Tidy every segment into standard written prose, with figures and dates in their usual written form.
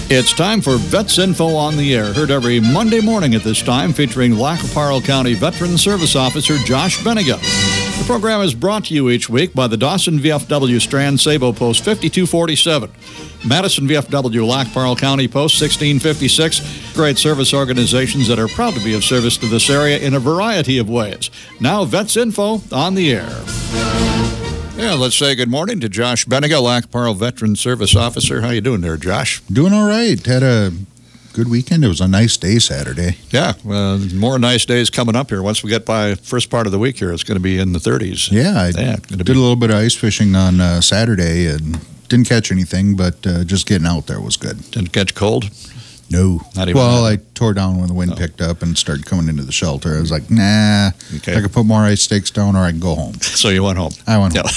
It's time for Vets Info on the Air, heard every Monday morning at this time, featuring Lac qui Parle County Veteran Service Officer Josh Benega. The program is brought to you each week by the Dawson VFW Strand Sabo Post 5247, Madison VFW Lac qui Parle County Post 1656, great service organizations that are proud to be of service to this area in a variety of ways. Now, Vets Info on the Air. Yeah, let's say good morning to Josh Benega, Lac qui Parle Veteran Service Officer. How you doing there, Josh? Doing all right. Had a good weekend. It was a nice day Saturday. Yeah, more nice days coming up here. Once we get by first part of the week here, it's going to be in the 30s. Yeah, I did a little bit of ice fishing on Saturday and didn't catch anything, but just getting out there was good. Didn't catch cold? No. Well, I tore down when the wind picked up and started coming into the shelter. I was like, nah, I could put more ice stakes down or I can go home. So you went home? I went home.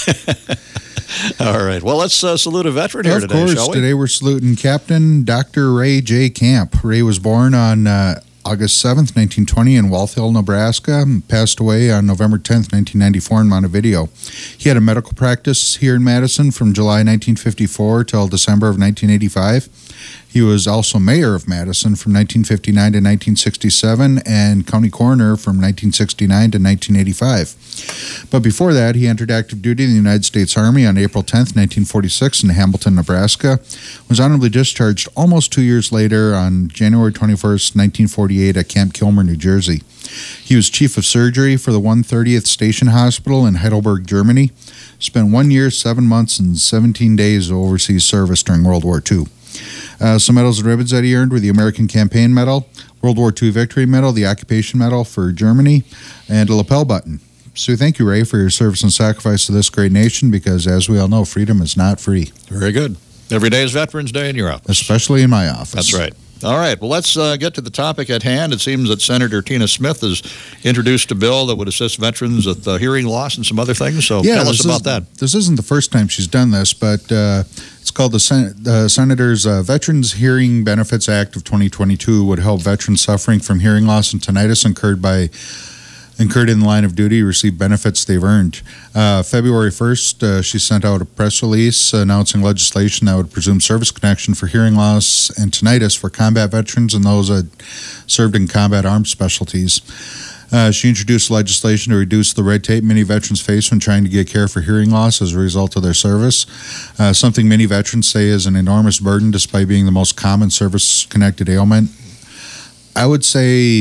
All right. Well, let's salute a veteran here today, shall we? Of course. Today we're saluting Captain Dr. Ray J. Camp. Ray was born on August 7th, 1920 in Walthall, Nebraska, and passed away on November 10th, 1994 in Montevideo. He had a medical practice here in Madison from July 1954 till December of 1985. He was also mayor of Madison from 1959 to 1967 and county coroner from 1969 to 1985. But before that, he entered active duty in the United States Army on April 10th, 1946 in Hamilton, Nebraska. Was honorably discharged almost 2 years later on January 21st, 1948 at Camp Kilmer, New Jersey. He was chief of surgery for the 130th Station Hospital in Heidelberg, Germany. Spent 1 year, 7 months, and 17 days of overseas service during World War II. Some medals and ribbons that he earned were the American Campaign Medal, World War II Victory Medal, the Occupation Medal for Germany, and a lapel button. So thank you, Ray, for your service and sacrifice to this great nation, because as we all know, freedom is not free. Very good. Every day is Veterans Day in your office. Especially in my office. That's right. All right. Well, let's get to the topic at hand. It seems that Senator Tina Smith has introduced a bill that would assist veterans with hearing loss and some other things. So tell us about that. This isn't the first time she's done this, but it's called the Senator's Veterans Hearing Benefits Act of 2022 would help veterans suffering from hearing loss and tinnitus incurred in the line of duty receive benefits they've earned. February 1st, she sent out a press release announcing legislation that would presume service connection for hearing loss and tinnitus for combat veterans and those that served in combat armed specialties. She introduced legislation to reduce the red tape many veterans face when trying to get care for hearing loss as a result of their service, something many veterans say is an enormous burden despite being the most common service-connected ailment. I would say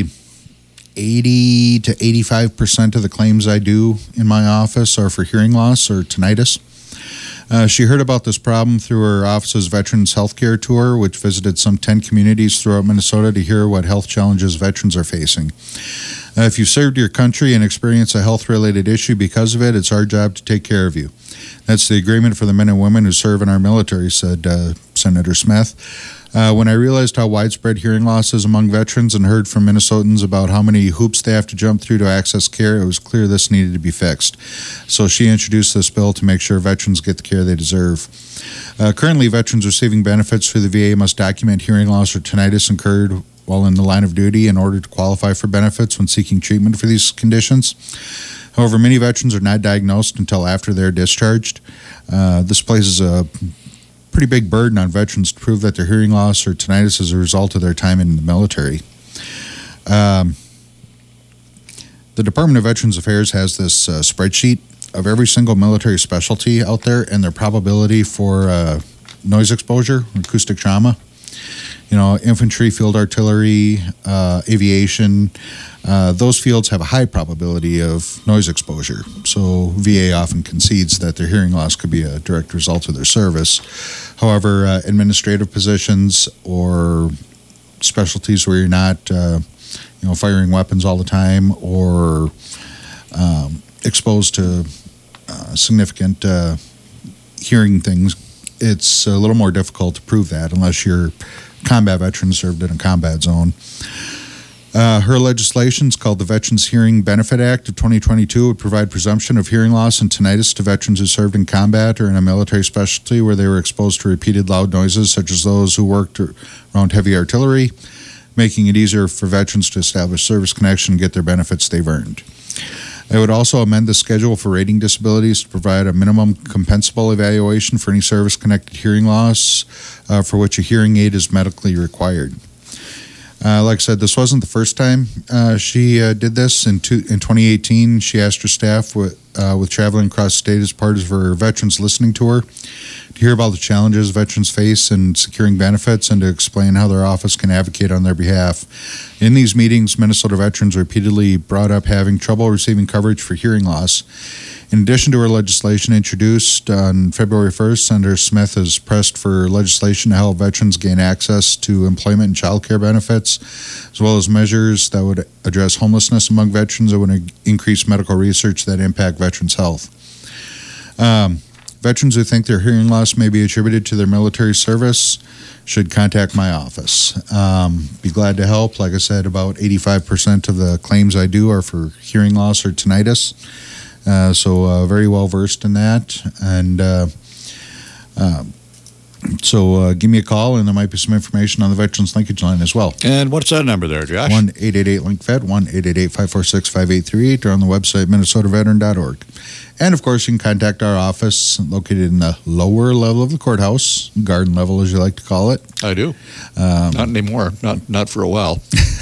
80 to 85% of the claims I do in my office are for hearing loss or tinnitus. She heard about this problem through her office's Veterans Healthcare Tour, which visited some 10 communities throughout Minnesota to hear what health challenges veterans are facing. If you've served your country and experienced a health-related issue because of it, it's our job to take care of you. That's the agreement for the men and women who serve in our military, said Senator Smith. When I realized how widespread hearing loss is among veterans and heard from Minnesotans about how many hoops they have to jump through to access care, it was clear this needed to be fixed. So she introduced this bill to make sure veterans get the care they deserve. Currently, veterans receiving benefits through the VA must document hearing loss or tinnitus incurred while in the line of duty in order to qualify for benefits when seeking treatment for these conditions. However, many veterans are not diagnosed until after they're discharged. This places a pretty big burden on veterans to prove that their hearing loss or tinnitus is a result of their time in the military. The Department of Veterans Affairs has this spreadsheet of every single military specialty out there and their probability for noise exposure, acoustic trauma. You know, infantry, field artillery, aviation, those fields have a high probability of noise exposure. So VA often concedes that their hearing loss could be a direct result of their service. However, administrative positions or specialties where you're not, firing weapons all the time or exposed to significant hearing things, it's a little more difficult to prove that unless you're combat veteran served in a combat zone. Her legislation is called the Veterans Hearing Benefit Act of 2022. Would provide presumption of hearing loss and tinnitus to veterans who served in combat or in a military specialty where they were exposed to repeated loud noises, such as those who worked around heavy artillery, making it easier for veterans to establish service connection and get their benefits they've earned. I would also amend the schedule for rating disabilities to provide a minimum compensable evaluation for any service-connected hearing loss for which a hearing aid is medically required. Like I said, this wasn't the first time she did this. In 2018, she asked her staff with traveling across the state as part of her Veterans Listening Tour to hear about the challenges veterans face in securing benefits and to explain how their office can advocate on their behalf. In these meetings, Minnesota veterans repeatedly brought up having trouble receiving coverage for hearing loss. In addition to her legislation introduced on February 1st, Senator Smith has pressed for legislation to help veterans gain access to employment and child care benefits, as well as measures that would address homelessness among veterans that would increase medical research that impact veterans' health. Veterans who think their hearing loss may be attributed to their military service should contact my office. Be glad to help. Like I said, about 85% of the claims I do are for hearing loss or tinnitus. So very well versed in that. And so give me a call, and there might be some information on the Veterans Linkage Line as well. And what's that number there, Josh? 1-888-LINK-VET, 1-888-546-5838, or on the website, minnesotaveteran.org. And, of course, you can contact our office located in the lower level of the courthouse, garden level, as you like to call it. I do. Not anymore. Not for a while.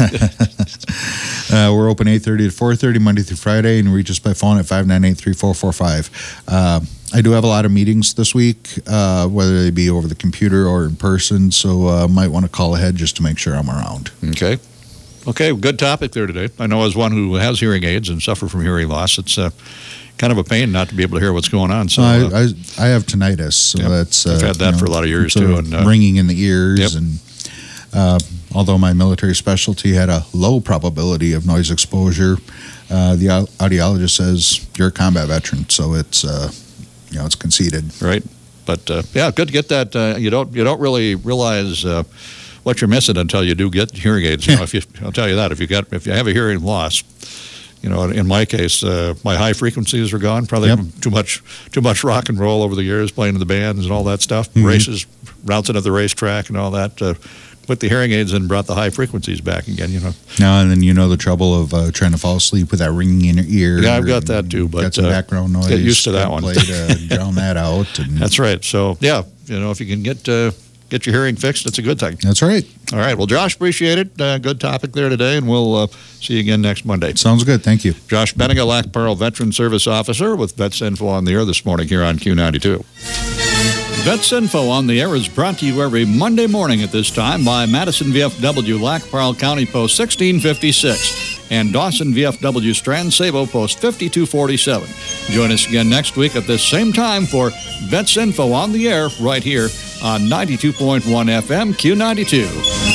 We're open 8:30 to 4:30, Monday through Friday, and reach us by phone at 598-3445. I do have a lot of meetings this week, whether they be over the computer or in person, so might want to call ahead just to make sure I'm around. Okay, good topic there today. I know as one who has hearing aids and suffer from hearing loss, it's kind of a pain not to be able to hear what's going on. So I have tinnitus, so that's I've had that for a lot of years too, and ringing in the ears. Yep. And although my military specialty had a low probability of noise exposure, the audiologist says you're a combat veteran, so it's it's conceded. Right, but good to get that. You don't really realize what you're missing until you do get hearing aids. I'll tell you that if you have a hearing loss. In my case, my high frequencies are gone. Probably too much rock and roll over the years, playing in the bands and all that stuff. Mm-hmm. Races, routes into the racetrack and all that. Put the hearing aids in and brought the high frequencies back again. Now and then, the trouble of trying to fall asleep with that ringing in your ear. Yeah, I've got that too. But got some background noise. Get used to that one. Play to drown that out. And that's right. So if you can get your hearing fixed, it's a good thing. That's right. All right. Well, Josh, appreciate it. Good topic there today, and we'll see you again next Monday. Sounds good. Thank you. Josh Benega, Lac Parle Veteran Service Officer with Vets Info on the Air this morning here on Q92. Vets Info on the Air is brought to you every Monday morning at this time by Madison VFW, Lac Parle County Post 1656, and Dawson VFW, Strand Sabo, Post 5247. Join us again next week at this same time for Vets Info on the Air right here on 92.1 FM Q92.